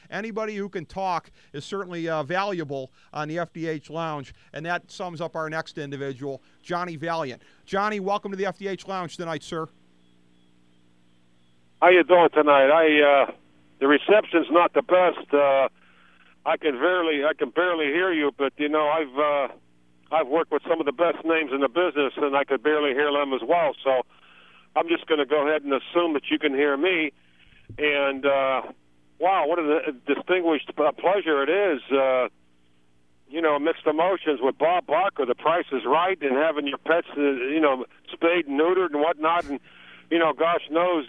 anybody who can talk is certainly valuable on the FDH Lounge, and that sums up our next individual, Johnny Valiant. Johnny, welcome to the FDH Lounge tonight, sir. How you doing tonight? The reception's not the best. I can barely hear you, but I've worked with some of the best names in the business, and I could barely hear them as well. So I'm just going to go ahead and assume that you can hear me. And wow, what a distinguished pleasure it is. Mixed emotions with Bob Barker. The Price is Right, and having your pets, spayed and neutered and whatnot, and gosh knows.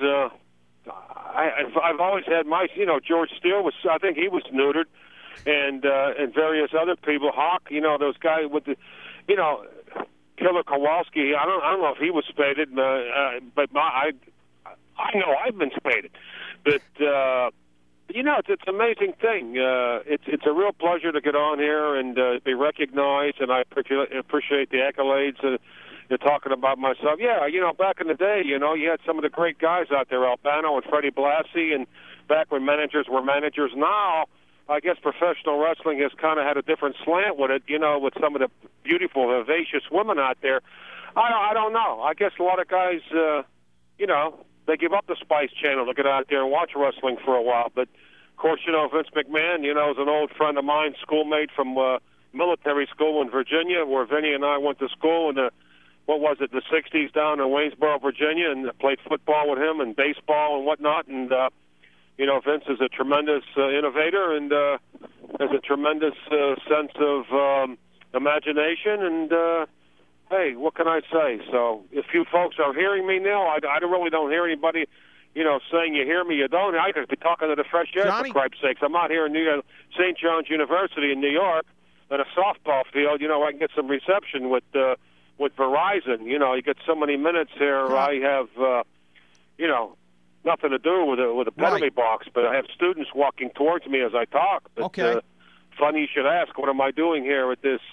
I've always had my, George Steele was, I think he was neutered, and various other people, Hawk, those guys with the, Killer Kowalski. I don't know if he was spaded, but I know I've been spaded, but it's an amazing thing. It's a real pleasure to get on here and be recognized, and I appreciate the accolades. You're talking about myself. Yeah, back in the day, you had some of the great guys out there, Albano and Freddie Blassie, and back when managers were managers. Now, I guess professional wrestling has kind of had a different slant with it, with some of the beautiful, vivacious women out there. I don't know. I guess a lot of guys, they give up the Spice Channel to get out there and watch wrestling for a while. But, of course, Vince McMahon, is an old friend of mine, schoolmate from military school in Virginia, where Vinny and I went to school in the 60s down in Waynesboro, Virginia, and played football with him and baseball and whatnot. And, Vince is a tremendous innovator and has a tremendous sense of imagination. And, hey, what can I say? So if you folks are hearing me now, I really don't hear anybody, saying you hear me, you don't. I could be talking to the fresh air, Johnny? For Christ's sakes. I'm out here in New York, St. John's University in New York at a softball field. I can get some reception with Verizon. You get so many minutes here. Huh. I have, nothing to do with a penalty Right. box, but I have students walking towards me as I talk. But, Okay. Funny you should ask. What am I doing here at this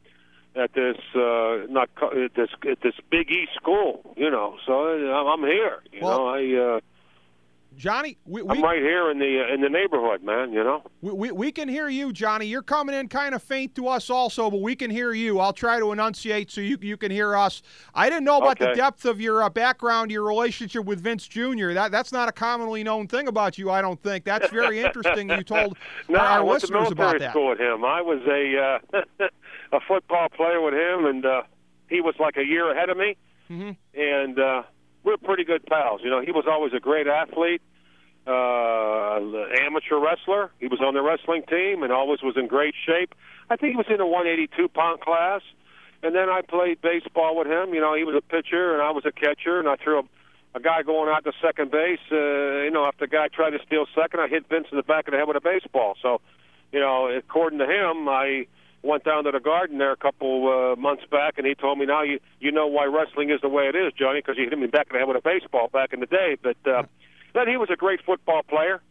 Big East school? So I'm here. Johnny, I'm right here in the neighborhood, man. We can hear you, Johnny. You're coming in kind of faint to us also, but we can hear you. I'll try to enunciate so you can hear us. I didn't know about the depth of your background, your relationship with Vince Jr. That's not a commonly known thing about you, I don't think. That's very interesting. You told our listeners about that. I went to military school with him. I was a football player with him, and he was like a year ahead of me. Mm-hmm. And we're pretty good pals. He was always a great athlete. Amateur wrestler. He was on the wrestling team and always was in great shape. I think he was in the 182-pound class. And then I played baseball with him. He was a pitcher and I was a catcher, and I threw a guy going out to second base. If the guy tried to steal second, I hit Vince in the back of the head with a baseball. So, according to him, I went down to the Garden there a couple months back, and he told me, now you know why wrestling is the way it is, Johnny, because you hit me back in the head with a baseball back in the day. But then he was a great football player,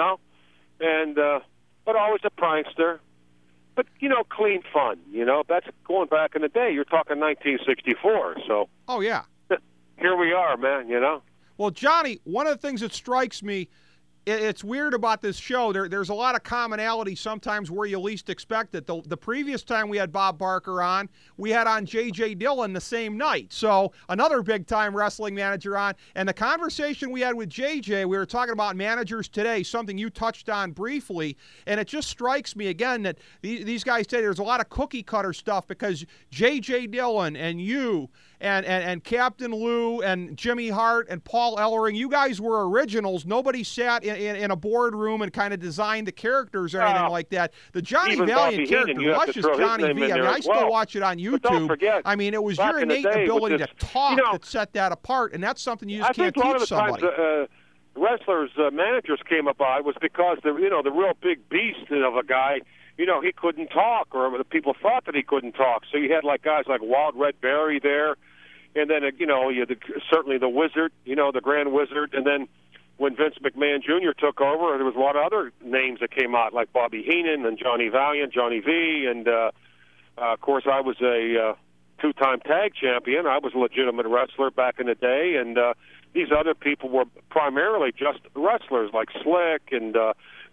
and but always a prankster. But, clean fun, That's going back in the day. You're talking 1964, so. Oh, yeah. Here we are, man, Well, Johnny, one of the things that strikes me, it's weird about this show. There's a lot of commonality sometimes where you least expect it. The previous time we had Bob Barker on, we had on J.J. Dillon the same night. So another big-time wrestling manager on. And the conversation we had with J.J., we were talking about managers today, something you touched on briefly. And it just strikes me, again, that these guys say there's a lot of cookie-cutter stuff because J.J. Dillon and you and Captain Lou and Jimmy Hart and Paul Ellering, you guys were originals. Nobody sat in a boardroom and kind of designed the characters or anything like that. The Johnny Valiant character, luscious Johnny V. I still watch it on YouTube. But don't forget, it was your innate ability to talk that set that apart, and that's something you just can't teach somebody. I think a lot of the times wrestlers, managers came about was because the real big beast of a guy, he couldn't talk, or the people thought that he couldn't talk. So you had guys like Walt Red Berry there, and then you had certainly the Wizard, the Grand Wizard, and then when Vince McMahon Jr. took over, there was a lot of other names that came out, like Bobby Heenan and Johnny Valiant, Johnny V, and of course I was a two-time tag champion. I was a legitimate wrestler back in the day, and these other people were primarily just wrestlers, like Slick and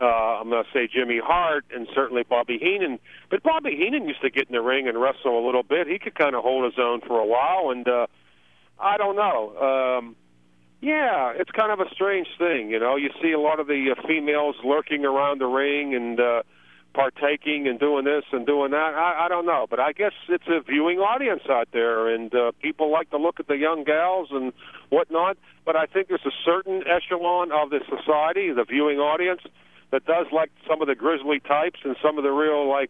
I'm going to say Jimmy Hart and certainly Bobby Heenan. But Bobby Heenan used to get in the ring and wrestle a little bit. He could kind of hold his own for a while, and I don't know. Yeah, it's kind of a strange thing, you know. You see a lot of the females lurking around the ring and partaking and doing this and doing that. I don't know, but I guess it's a viewing audience out there, and people like to look at the young gals and whatnot. But I think there's a certain echelon of the society, the viewing audience, that does like some of the grizzly types and some of the real, like,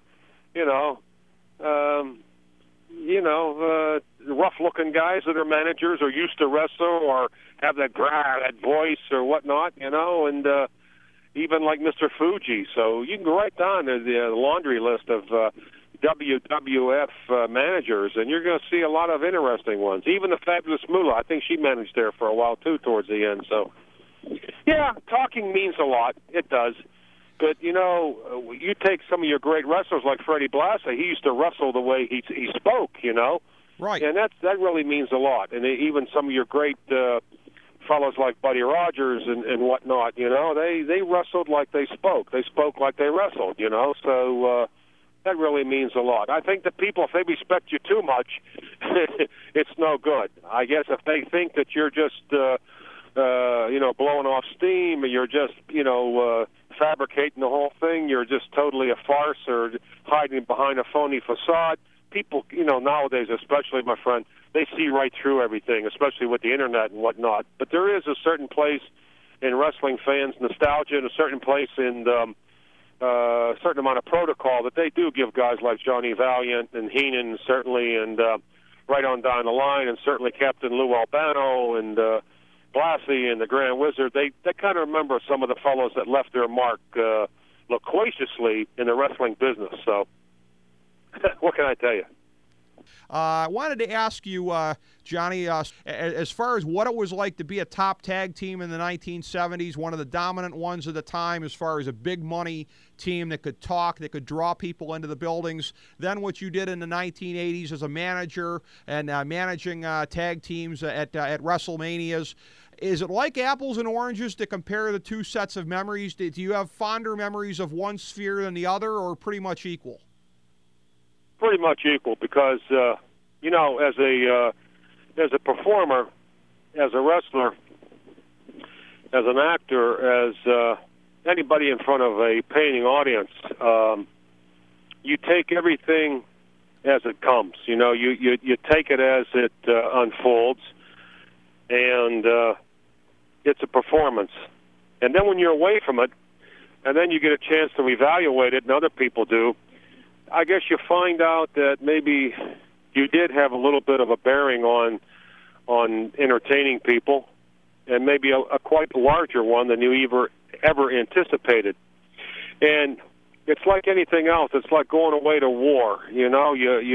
rough-looking guys that are managers or used to wrestle or have that voice or whatnot, you know, and even like Mr. Fuji. So you can go right down to the laundry list of WWF managers, and you're going to see a lot of interesting ones. Even the Fabulous Moolah, I think she managed there for a while, too, towards the end. So, yeah, talking means a lot. It does. But, you know, you take some of your great wrestlers like Freddie Blassie, he used to wrestle the way he spoke, you know. Right. And that really means a lot. And even some of your great fellows like Buddy Rogers and whatnot, you know, they wrestled like they spoke. They spoke like they wrestled, you know. So that really means a lot. I think that people, if they respect you too much, it's no good. I guess if they think that you're just, blowing off steam, or you're just, fabricating the whole thing, you're just totally a farce or hiding behind a phony facade. People, nowadays especially, my friend, they see right through everything, especially with the internet and whatnot. But there is a certain place in wrestling fans' nostalgia and a certain place in a certain amount of protocol that they do give guys like Johnny Valiant and Heenan, certainly, and right on down the line, and certainly Captain Lou Albano and Blassie and the Grand Wizard. They kind of remember some of the fellows that left their mark loquaciously in the wrestling business. So what can I tell you? I wanted to ask you, Johnny, as far as what it was like to be a top tag team in the 1970s, one of the dominant ones of the time as far as a big money team that could talk, that could draw people into the buildings, then what you did in the 1980s as a manager and managing tag teams at WrestleManias. Is it like apples and oranges to compare the two sets of memories? Do you have fonder memories of one sphere than the other, or pretty much equal? Pretty much equal, because as a performer, as a wrestler, as an actor, as anybody in front of a paying audience, you take everything as it comes. You take it as it unfolds, and it's a performance. And then when you're away from it, and then you get a chance to evaluate it, and other people do, I guess you find out that maybe you did have a little bit of a bearing on entertaining people, and maybe a quite larger one than you ever anticipated. And it's like anything else. It's like going away to war. You go,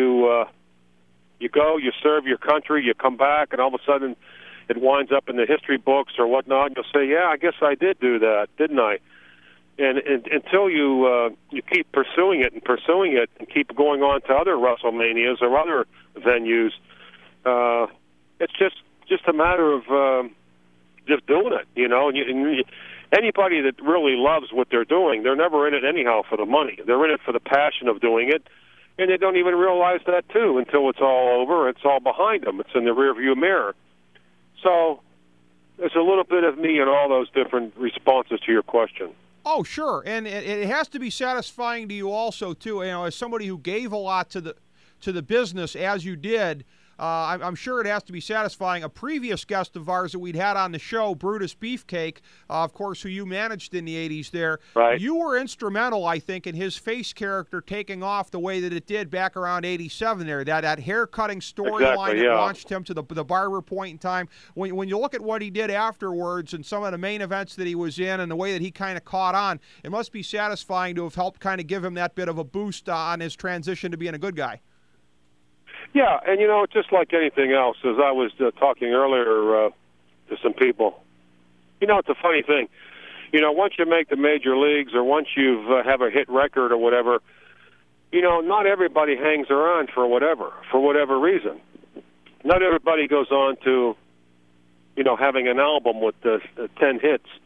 you serve your country, you come back, and all of a sudden it winds up in the history books or whatnot. And you'll say, "Yeah, I guess I did do that, didn't I?" And until you keep pursuing it and keep going on to other WrestleManias or other venues, it's just a matter of just doing it, And anybody that really loves what they're doing, they're never in it anyhow for the money. They're in it for the passion of doing it, and they don't even realize that too until it's all over. It's all behind them. It's in the rearview mirror. So there's a little bit of me in all those different responses to your question. Oh, sure, and it has to be satisfying to you also, too. As somebody who gave a lot to the business, as you did, I'm sure it has to be satisfying. A previous guest of ours that we'd had on the show, Brutus Beefcake, of course, who you managed in the 80s there, right. You were instrumental, I think, in his face character taking off the way that it did back around 87 there. That hair-cutting storyline that launched him to the barber point in time. When you look at what he did afterwards and some of the main events that he was in and the way that he kind of caught on, it must be satisfying to have helped kind of give him that bit of a boost on his transition to being a good guy. Yeah, and just like anything else, as I was talking earlier to some people, it's a funny thing. Once you make the major leagues or once you have a hit record or whatever, not everybody hangs around for whatever reason. Not everybody goes on to, having an album with 10 hits.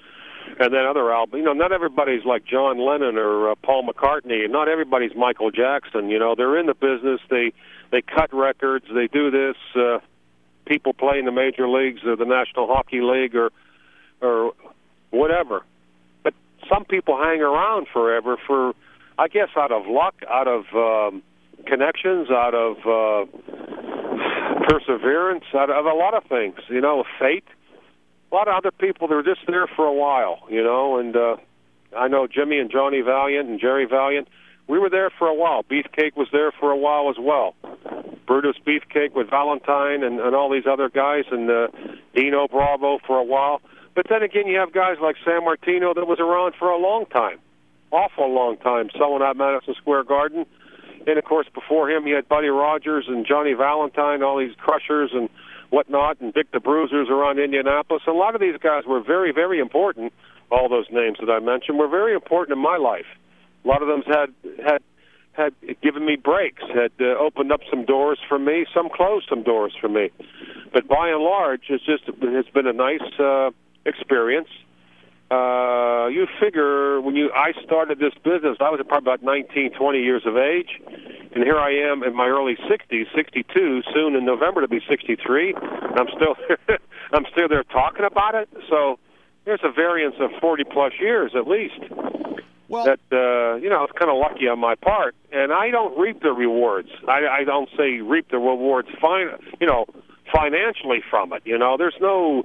and then other albums. Not everybody's like John Lennon or Paul McCartney, and not everybody's Michael Jackson. They're in the business. They cut records. They do this. People play in the major leagues or the National Hockey League or whatever. But some people hang around forever for, I guess, out of luck, out of connections, out of perseverance, out of a lot of things, fate. A lot of other people, they're just there for a while, and I know Jimmy and Johnny Valiant and Jerry Valiant, we were there for a while. Beefcake was there for a while as well. Brutus Beefcake with Valentine and all these other guys, and Dino Bravo for a while. But then again, you have guys like San Martino that was around for a long time, awful long time, selling out Madison Square Garden. And, of course, before him, you had Buddy Rogers and Johnny Valentine, all these crushers and whatnot, and Dick the Bruisers around Indianapolis. A lot of these guys were very, very important. All those names that I mentioned were very important in my life. A lot of them had given me breaks, had opened up some doors for me. Some closed some doors for me. But by and large, it's been a nice experience. You figure I started this business, I was probably about 19, 20 years of age, and here I am in my early 60s, 62, soon in November to be 63. I'm still there talking about it. So there's a variance of 40 plus years at least. Well, that it's kind of lucky on my part, and I don't reap the rewards. I don't say reap the rewards financially from it. There's no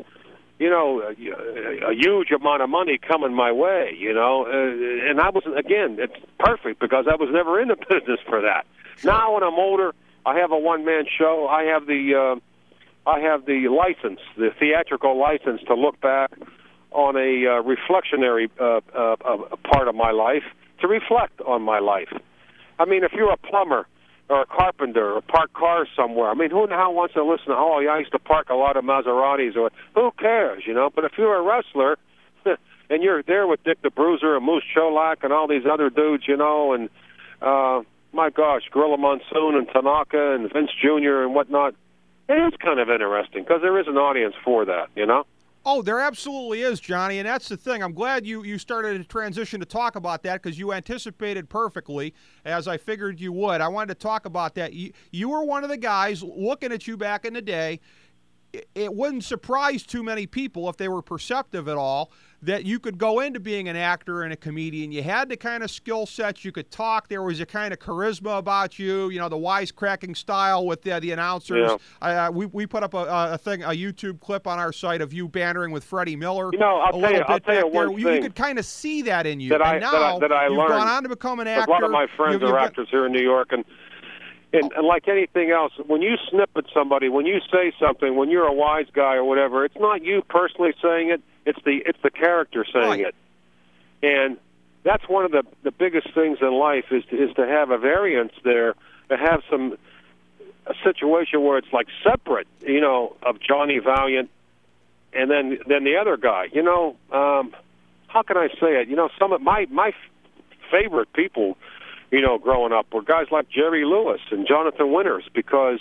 a huge amount of money coming my way, and I was, again, it's perfect because I was never in the business for that. Sure. Now when I'm older, I have a one-man show. I have the license, the theatrical license to look back on a reflectionary part of my life, to reflect on my life. I mean, if you're a plumber or a carpenter or park cars somewhere, I mean, who the hell wants to listen to, I used to park a lot of Maseratis, or who cares, But if you're a wrestler and you're there with Dick the Bruiser and Moose Cholak and all these other dudes, and my gosh, Gorilla Monsoon and Tanaka and Vince Jr. and whatnot, it is kind of interesting because there is an audience for that, Oh, there absolutely is, Johnny, and that's the thing. I'm glad you started to transition to talk about that because you anticipated perfectly, as I figured you would. I wanted to talk about that. You were one of the guys, looking at you back in the day, it wouldn't surprise too many people if they were perceptive at all that you could go into being an actor and a comedian. You had the kind of skill sets. You could talk. There was a kind of charisma about you, the wisecracking style with the announcers. Yeah. We put up a YouTube clip on our site of you bantering with Freddie Miller. I'll tell you one thing. You could kind of see that in you. That I you've learned. Gone on to become an actor. A lot of my friends are actors here in New York, and like anything else, when you snip at somebody, when you say something, when you're a wise guy or whatever, it's not you personally saying it. It's the character saying it. And that's one of the biggest things in life is to have a variance there, to have a situation where it's like separate, of Johnny Valiant and then the other guy. How can I say it? Some of my favorite people, growing up were guys like Jerry Lewis and Jonathan Winters, because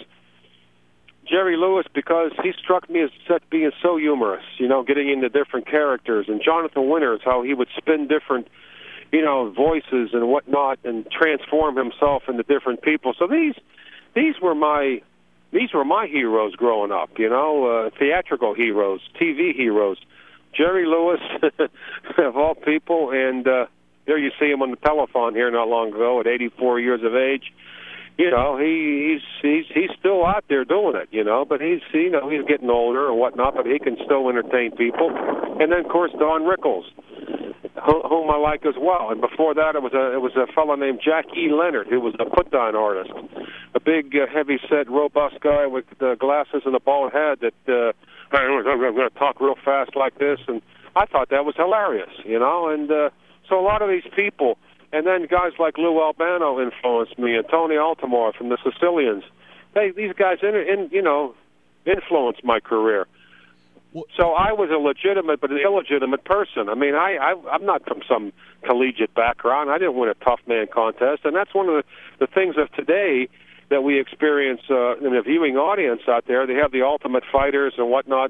he struck me as being so humorous, getting into different characters, and Jonathan Winters, how he would spin different, voices and whatnot and transform himself into different people. So these were my heroes growing up, theatrical heroes, TV heroes. Jerry Lewis, of all people, and there you see him on the telephone here not long ago at 84 years of age. He's still out there doing it, but he's getting older and whatnot, but he can still entertain people. And then, of course, Don Rickles, whom I like as well. And before that, it was a fellow named Jack E. Leonard, who was a put-down artist, a big, heavy-set, robust guy with glasses and a bald head that I'm going to talk real fast like this. And I thought that was hilarious, and so a lot of these people. And then guys like Lou Albano influenced me, and Tony Altomare from the Sicilians. These guys, influenced my career. So I was a legitimate but an illegitimate person. I mean, I'm not from some collegiate background. I didn't win a tough man contest, and that's one of the things of today that we experience in the viewing audience out there. They have the Ultimate Fighters and whatnot.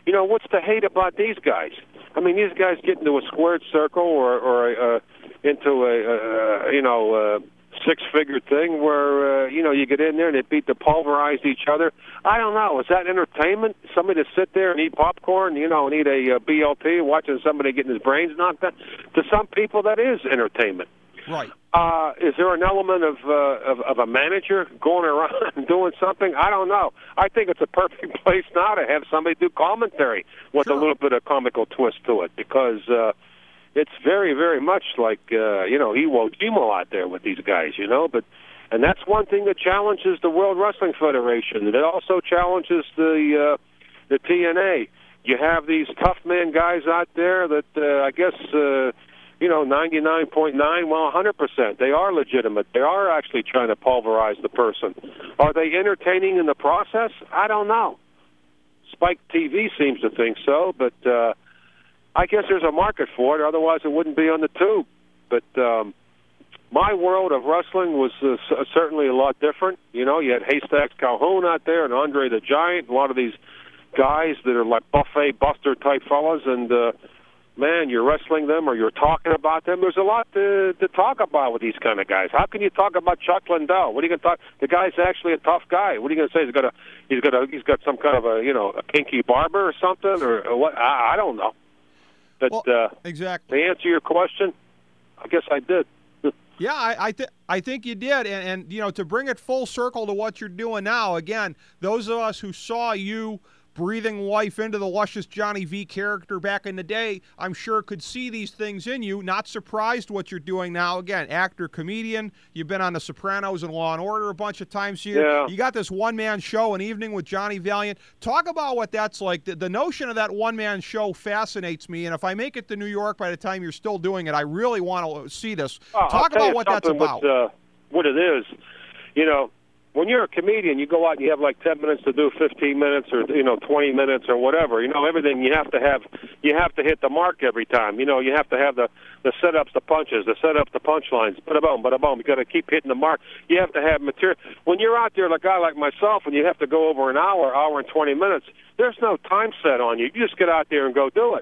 You know, what's the hate about these guys? I mean, these guys get into a squared circle or into a six-figure thing where, you get in there and they beat to pulverize each other. I don't know. Is that entertainment? Somebody to sit there and eat popcorn, and eat a BLT, watching somebody getting his brains knocked out? To some people, that is entertainment. Right. Is there an element of a manager going around and doing something? I don't know. I think it's a perfect place now to have somebody do commentary with a little bit of comical twist to it, because it's very, very much like, Iwo Jima out there with these guys, and that's one thing that challenges the World Wrestling Federation. It also challenges the TNA. You have these tough man guys out there that I guess 99.9, 100%. They are legitimate. They are actually trying to pulverize the person. Are they entertaining in the process? I don't know. Spike TV seems to think so, but I guess there's a market for it. Otherwise, it wouldn't be on the tube. But my world of wrestling was certainly a lot different. You had Haystacks Calhoun out there and Andre the Giant, a lot of these guys that are like buffet buster type fellas, and man, you're wrestling them or you're talking about them. There's a lot to talk about with these kind of guys. How can you talk about Chuck Liddell? What are you going to talk? The guy's actually a tough guy. What are you going to say? He's got some kind of a kinky barber or something, or what? I don't know. But exactly. To answer your question, I guess I did. Yeah, I think you did, and to bring it full circle to what you're doing now. Again, those of us who saw you breathing life into the luscious Johnny V character back in the day, I'm sure could see these things in you. Not surprised what you're doing now. Again, actor, comedian. You've been on The Sopranos and Law and Order a bunch of times here. Yeah. You got this one-man show, An Evening with Johnny Valiant. Talk about what that's like. The notion of that one-man show fascinates me, and if I make it to New York by the time you're still doing it, I really want to see this. Talk about what that's about. What it is, when you're a comedian, you go out and you have like 10 minutes to do 15 minutes or 20 minutes or whatever. Everything you have to hit the mark every time. You have to have the setups, the punches, the setups, the punchlines. Bada boom. You got to keep hitting the mark. You have to have material. When you're out there, like a guy like myself, and you have to go over an hour and 20 minutes, there's no time set on you. You just get out there and go do it.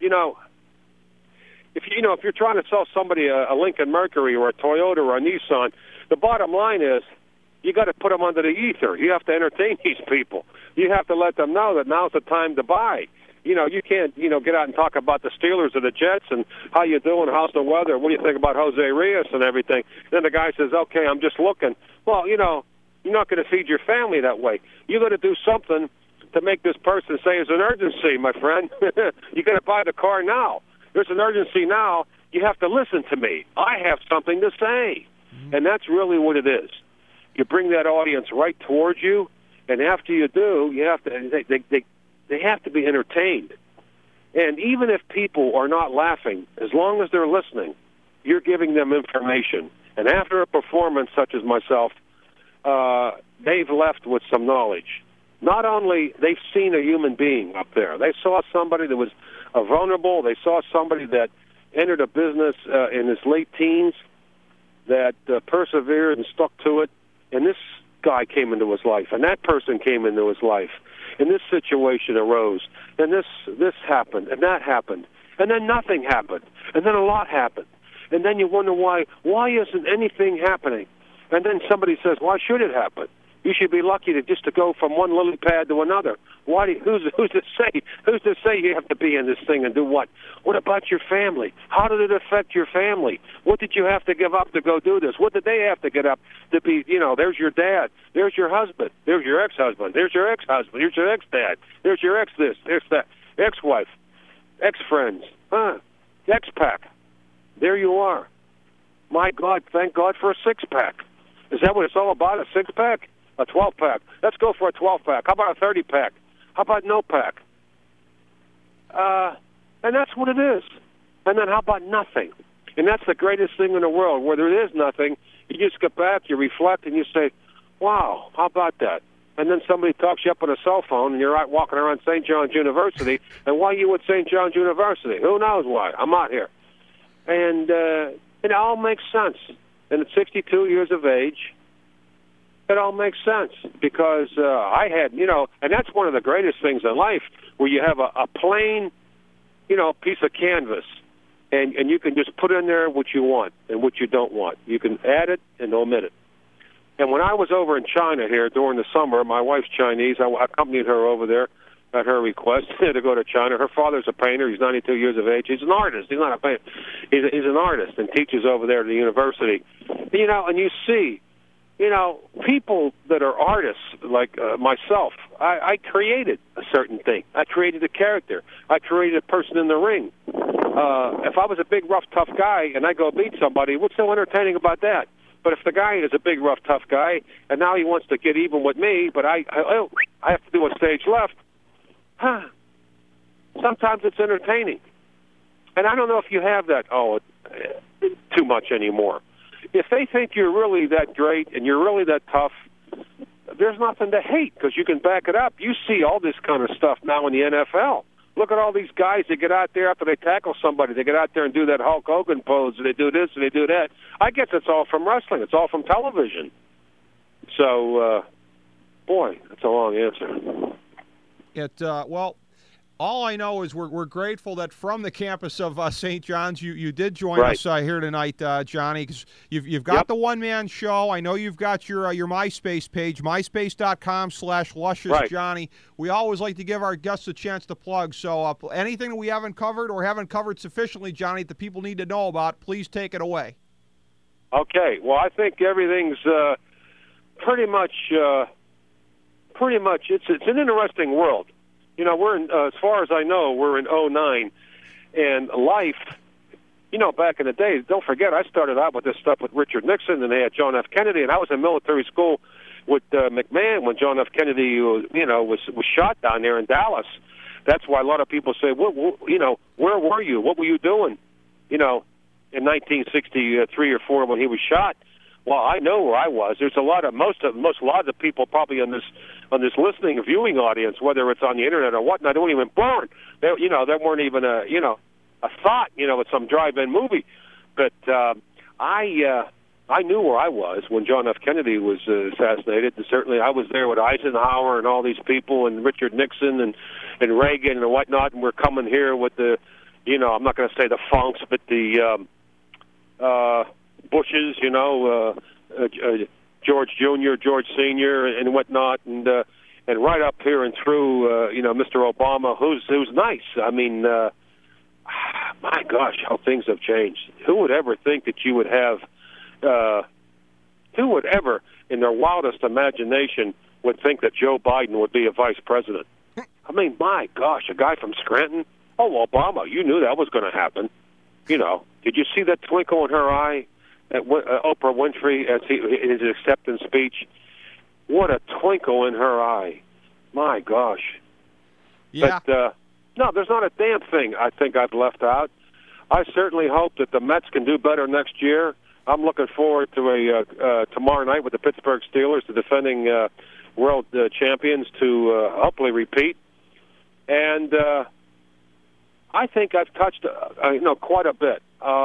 If you're trying to sell somebody a Lincoln Mercury or a Toyota or a Nissan, the bottom line is, you got to put them under the ether. You have to entertain these people. You have to let them know that now's the time to buy. You can't, get out and talk about the Steelers or the Jets and how you doing, how's the weather, what do you think about Jose Rios and everything. Then the guy says, okay, I'm just looking. Well, you're not going to feed your family that way. You got to do something to make this person say there's an urgency, my friend. You got to buy the car now. There's an urgency now. You have to listen to me. I have something to say. Mm-hmm. And that's really what it is. You bring that audience right towards you, and after you do, you have to. They have to be entertained. And even if people are not laughing, as long as they're listening, you're giving them information. And after a performance such as myself, they've left with some knowledge. Not only they've seen a human being up there, they saw somebody that was vulnerable. They saw somebody that entered a business in his late teens that persevered and stuck to it. And this guy came into his life, and that person came into his life, and this situation arose, and this happened, and that happened, and then nothing happened, and then a lot happened, and then you wonder why isn't anything happening? And then somebody says, why should it happen? You should be lucky to go from one lily pad to another. Who's to say? Who's to say you have to be in this thing and do what? What about your family? How did it affect your family? What did you have to give up to go do this? What did they have to get up to be? There's your dad. There's your husband. There's your ex-husband. There's your ex-husband. There's your ex-dad. There's your ex-this. There's that. Ex-wife. Ex-friends. Ex-pack. There you are. My God, thank God for a six-pack. Is that what it's all about, a six-pack? A 12-pack. Let's go for a 12-pack. How about a 30-pack? How about no pack? And that's what it is. And then how about nothing? And that's the greatest thing in the world. Where there is nothing, you just get back, you reflect, and you say, wow, how about that? And then somebody talks you up on a cell phone, and you're out walking around St. John's University. And why are you at St. John's University? Who knows why? I'm out here. And it all makes sense. And at 62 years of age, it all makes sense because I had, and that's one of the greatest things in life where you have a plain, piece of canvas, and you can just put in there what you want and what you don't want. You can add it and omit it. And when I was over in China here during the summer, my wife's Chinese. I accompanied her over there at her request to go to China. Her father's a painter. He's 92 years of age. He's an artist. He's not a painter. He's an artist and teaches over there at the university. And you see, people that are artists like myself, I created a certain thing. I created a character. I created a person in the ring. If I was a big, rough, tough guy and I go beat somebody, what's so entertaining about that? But if the guy is a big, rough, tough guy, and now he wants to get even with me, but I have to do a stage left, sometimes it's entertaining. And I don't know if you have that too much anymore. If they think you're really that great and you're really that tough, there's nothing to hate because you can back it up. You see all this kind of stuff now in the NFL. Look at all these guys that get out there after they tackle somebody. They get out there and do that Hulk Hogan pose, and they do this and they do that. I guess it's all from wrestling. It's all from television. So, boy, that's a long answer. Well, all I know is we're grateful that from the campus of St. John's, you did join us here tonight, Johnny, because you've got the one-man show. I know you've got your MySpace page, myspace.com/LusciousJohnny. We always like to give our guests a chance to plug. So anything that we haven't covered or haven't covered sufficiently, Johnny, that the people need to know about, please take it away. Okay. Well, I think everything's pretty much. It's an interesting world. We're in, as far as I know, we're in 2009, and life, back in the day, don't forget, I started out with this stuff with Richard Nixon, and they had John F. Kennedy, and I was in military school with McMahon when John F. Kennedy, was shot down there in Dallas. That's why a lot of people say, where were you? What were you doing? In 1963 or 4 when he was shot. Well, I know where I was. There's a lot of the people probably on this listening viewing audience, whether it's on the internet or whatnot, they weren't even born. There weren't even a thought, with some drive-in movie. But I knew where I was when John F. Kennedy was assassinated. And certainly, I was there with Eisenhower and all these people, and Richard Nixon and Reagan and whatnot. And we're coming here with the, I'm not going to say the Funks, but the Bushes, George Jr., George Sr., and whatnot, and right up here and through, Mr. Obama, who's nice. I mean, my gosh, how things have changed. Who would ever think that you would have? Who would ever, in their wildest imagination, would think that Joe Biden would be a vice president? I mean, my gosh, a guy from Scranton. Oh, Obama, you knew that was going to happen. Did you see that twinkle in her eye at Oprah Winfrey in his acceptance speech? What a twinkle in her eye. My gosh. Yeah. But, no, there's not a damn thing I think I've left out. I certainly hope that the Mets can do better next year. I'm looking forward to tomorrow night with the Pittsburgh Steelers, the defending world champions, to hopefully repeat. And I think I've touched quite a bit.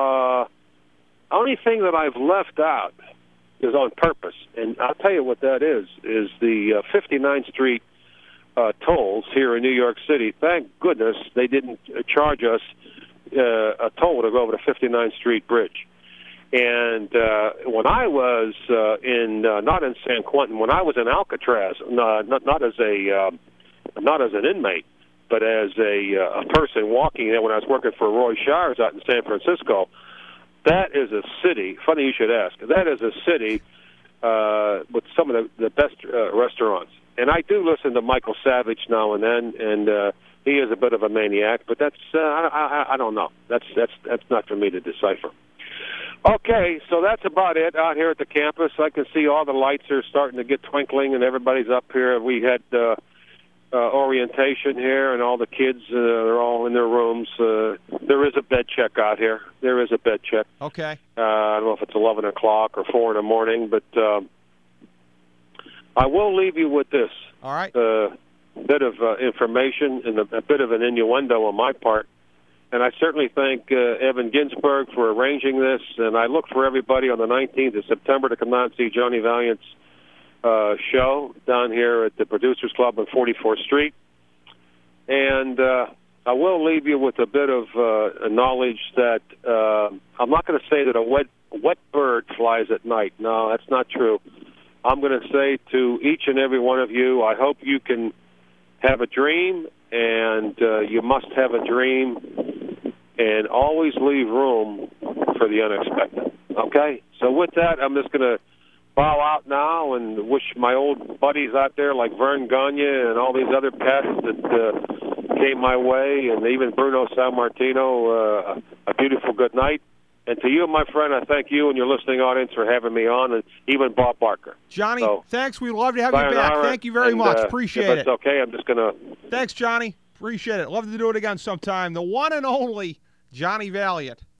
Only thing that I've left out is on purpose, and I'll tell you what that is the 59th Street tolls here in New York City. Thank goodness they didn't charge us a toll to go over the 59th Street Bridge. And when I was not in San Quentin, when I was in Alcatraz, not as an inmate, but as a person walking there when I was working for Roy Shires out in San Francisco. That is a city. Funny you should ask. That is a city with some of the best restaurants. And I do listen to Michael Savage now and then, and he is a bit of a maniac. But that's I don't know. That's not for me to decipher. Okay, so that's about it out here at the campus. I can see all the lights are starting to get twinkling, and everybody's up here. We had orientation here, and all the kids are all in their rooms. There is a bed check out here. There is a bed check. Okay. I don't know if it's 11 o'clock or 4 in the morning, but I will leave you with this. All right. Bit of information and a bit of an innuendo on my part. And I certainly thank Evan Ginsberg for arranging this, and I look for everybody on the 19th of September to come out and see Johnny Valiant's show down here at the Producers Club on 44th Street. And I will leave you with a bit of knowledge that I'm not going to say that a wet bird flies at night. No, that's not true. I'm going to say to each and every one of you, I hope you can have a dream, and you must have a dream, and always leave room for the unexpected. Okay? So with that, I'm just going to bow out now and wish my old buddies out there like Vern Gagne and all these other pests that came my way, and even Bruno Sammartino, a beautiful good night. And to you, my friend, I thank you and your listening audience for having me on, and even Bob Barker. Johnny, thanks. We'd love to have you back. Thank you very much. Appreciate it. If it's okay, I'm just going to... Thanks, Johnny. Appreciate it. Love to do it again sometime. The one and only Johnny Valiant.